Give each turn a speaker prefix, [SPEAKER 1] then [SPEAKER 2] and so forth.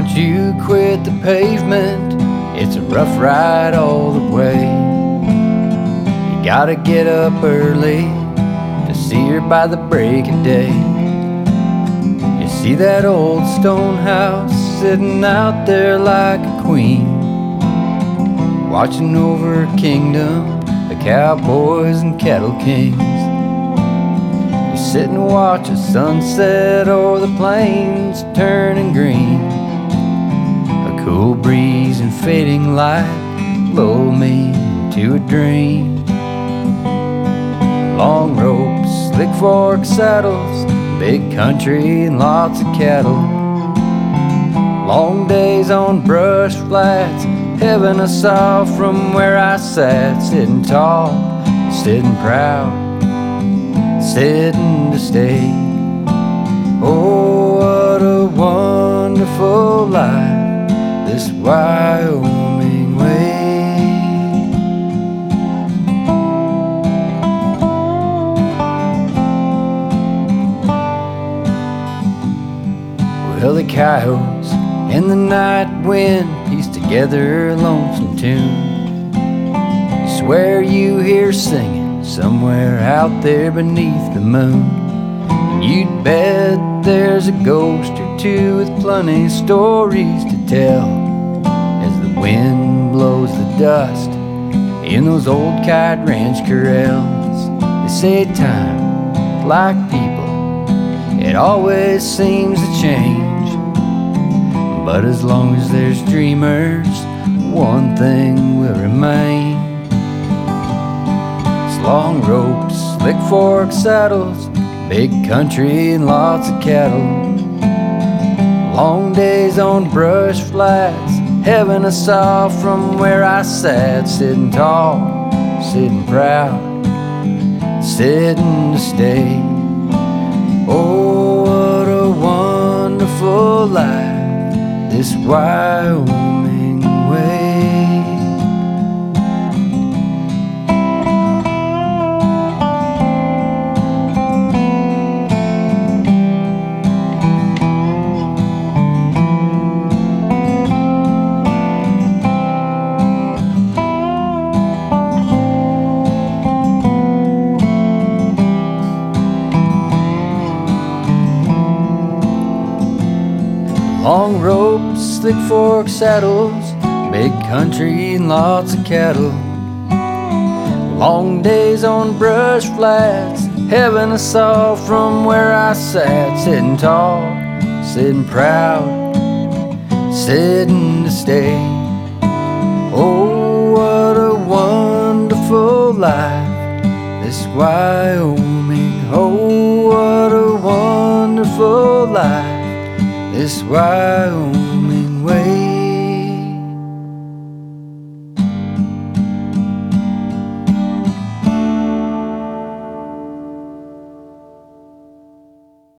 [SPEAKER 1] Once you quit the pavement, it's a rough ride all the way. You gotta get up early to see her by the break of day. You see that old stone house sitting out there like a queen, watching over her kingdom, the cowboys and cattle kings. You sit and watch the sunset over the plains turning green. A cool breeze and fading light lull me into a dream. Long ropes, slick fork saddles, big country and lots of cattle. Long days on brush flats, heaven I saw from where I sat, sitting tall, sitting proud, sitting to stay. Oh, what a wonderful life, this Wyoming way. Well, the coyotes and the night wind piece together a lonesome tune. Swear you hear singing somewhere out there beneath the moon. And you'd bet there's a ghost or two with plenty of stories to tell, as the wind blows the dust in those old kite ranch corrals. They say time, like people, it always seems to change. But as long as there's dreamers, one thing will remain. It's long ropes, slick fork saddles, big country and lots of cattle. Long days on brush flats, heaven I saw from where I sat, sitting tall, sitting proud, sitting to stay. Oh, what a wonderful life, this Wyoming way. Long ropes, slick fork saddles, big country and lots of cattle. Long days on brush flats, heaven I saw from where I sat, sitting tall, sitting proud, sitting to stay. Oh, what a wonderful life, this Wyoming. Oh, what a wonderful life, this Wyoming.